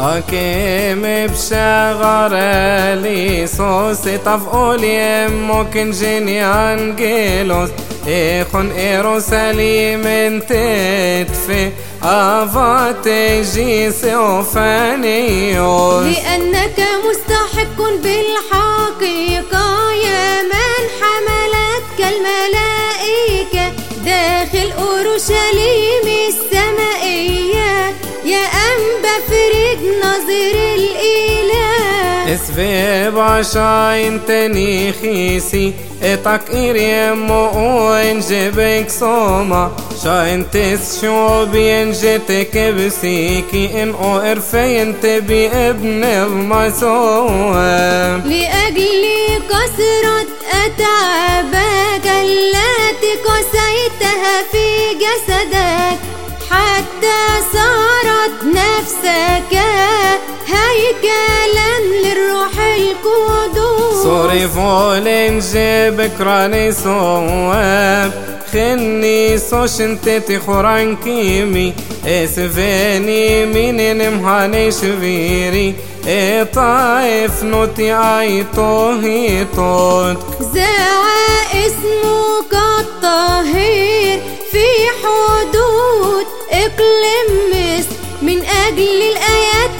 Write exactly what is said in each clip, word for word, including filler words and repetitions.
أكيم بشغر لي صوص تفقول يمكن جيني أنجيلوس إخون إيروساليم تدفي أفات جيس أوفانيوس لأنك مستحق بالحقيقة يا من حملتك الملائكة داخل أورشليم السمائية يا أنبا فرج نظر الإله اسفي باشاين تنيخيسي اتاك إريمو وانجبك صوما شاين تسشو بينجتك بسيكي إن أو إرفين تبي ابن المسوى لأجل كثرة أتعابك التي قسيتها في جسدك حتى صارت نفسك هيكلا للروح القدوس صرفوا لنجيبك راني صواب خني صوش انتتي خوران كيمي اسفيني مني نمهاني شفيري اي طايف نوتي اي طوهي طوت زعى اسمك الطاهر في حدود اقليم مصر من اجل الايات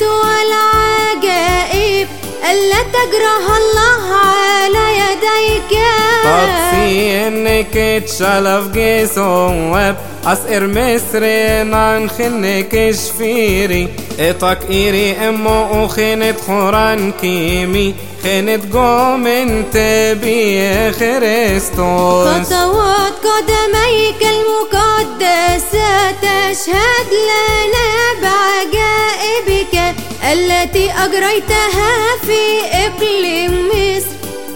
والعجائب الا تجرها الله على يديك طبسي انك تشالف جيسواب أسئر مصري نانخنك شفيري اتاك إيري امو خنت خوران كيمي خنت قوم انت بي خريستوس خطوات قدميك المقدسة تشهد لنا بعجائبك التي أجريتها في إقليم مصر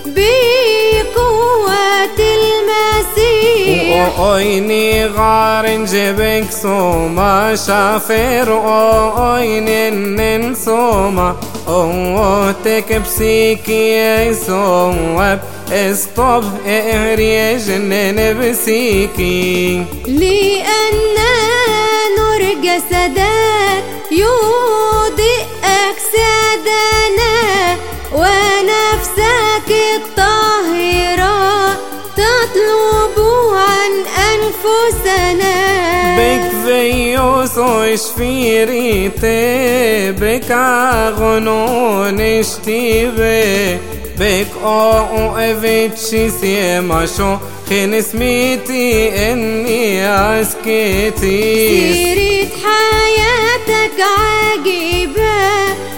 بقوة المسيح اويني غارن جبك صوما شافر اوينن صوما اوتك بسيكي صواب استوب اهري جنن بسيكي لأن نور جسدك يضيء أجسادنا ونفسك الطاهرة تطلب عن أنفسنا بك فيوس وشفيريتي بك عغنون اشتيبي بك او افيتشي سيماشو خين اسميتي اني اسكيتي سيرة حياتك عجيبة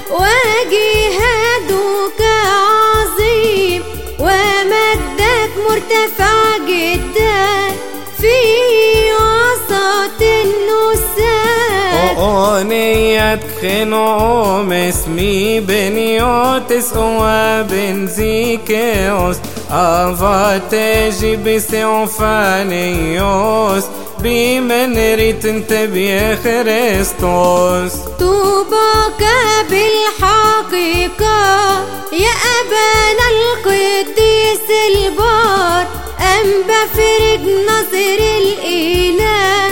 وجهادك عظيم ومجدك مرتفع جدا في وسط النساء أغنية خنوم اسمي بنيوتس وبنزيكيوس أفاتجي بسيوفانيوس بمن ريت انت بي خريستوس طوباك بالحقيقة يا أبانا القديس البار أنبا فرج نظر الإله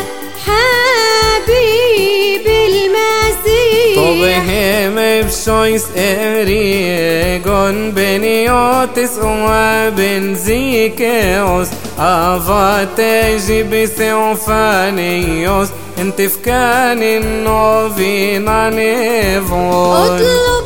حبيب المسيح طبهم بشويس إريغون بنيوتس وبنزيكيوس أفاتجي بسيوفانيوس انت فكان النوفينا نيفوس.